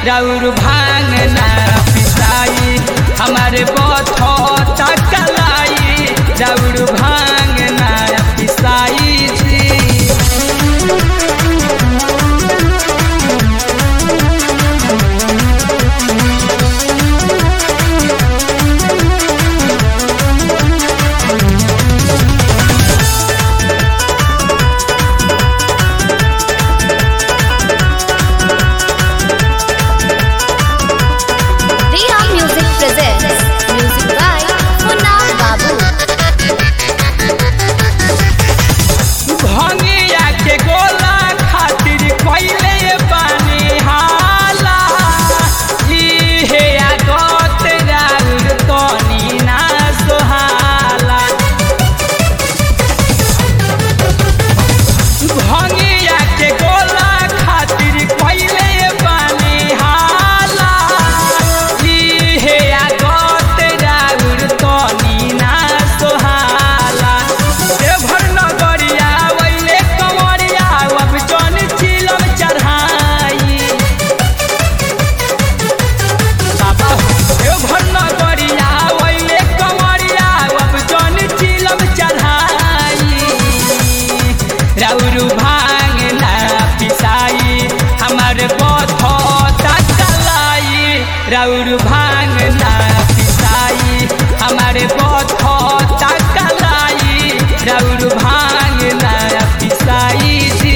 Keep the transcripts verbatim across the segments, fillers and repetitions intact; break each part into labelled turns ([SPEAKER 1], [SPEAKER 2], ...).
[SPEAKER 1] राउर भांग ना पिसाई हमारे बथो तकलाई राउर भांग ना पिसाई जी। राउर भांग ना पिसाई हमारे बथो तकलाई राउर भांग ना पिसाई जी।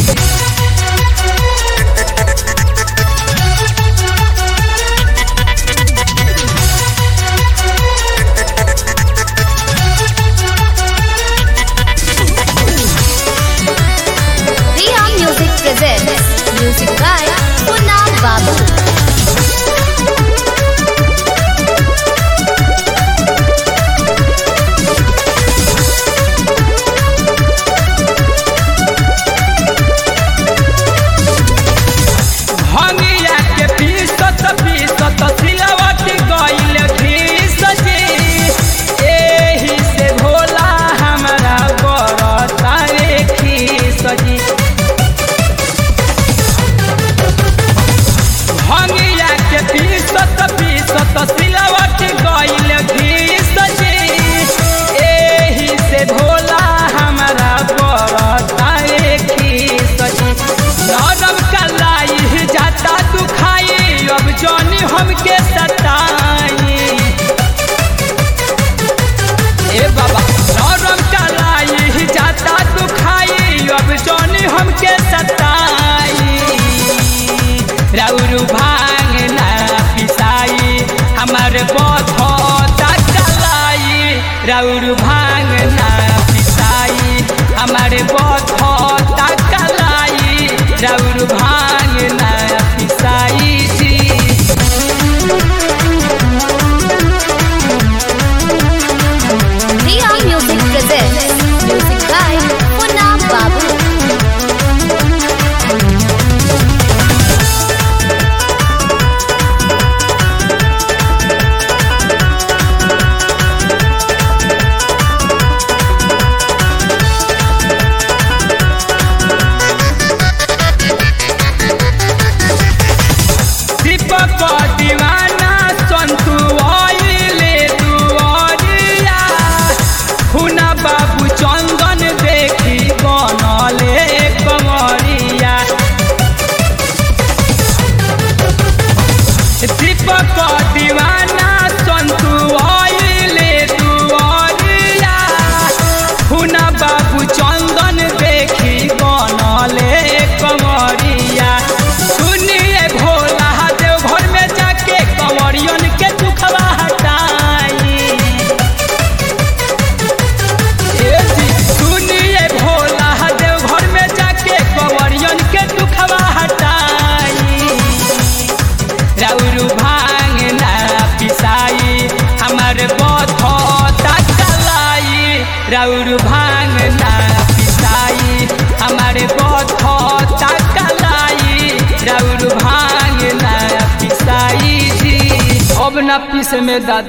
[SPEAKER 2] Riya Music presents music by Punna Babu. हमके सताई ए बाबा नरम कलाई जाता दुखाई अब जानी हमके सताई राउर भांग ना पिसाई हमारे बथो तकलाई राउर भांग ना पिसाई हमारे बथो तकलाई राउर भांग ना पिसाई जी। Riya Music presents music by Punna Babu.
[SPEAKER 1] दीवाना संतु आइले दुआरिया हुना बाबू चंदन देखी बनले कमरिया दीपक दीवाना संतु आइले दुआरिया हुना बाबू चंदन देखी बनले कमरिया। सुनिए भोला कंवरियन के दुखवा हटाई सुनिए भोला देव घर में जाके कंवरियन के दुखवा हटाई राउर भांग ना पिसाई हमारे बथो तकलाई राउर भांग ना पिसाई हमारे बथो तकलाई राउर भांग ना पिसाई जी। अब ना पीस में दादा।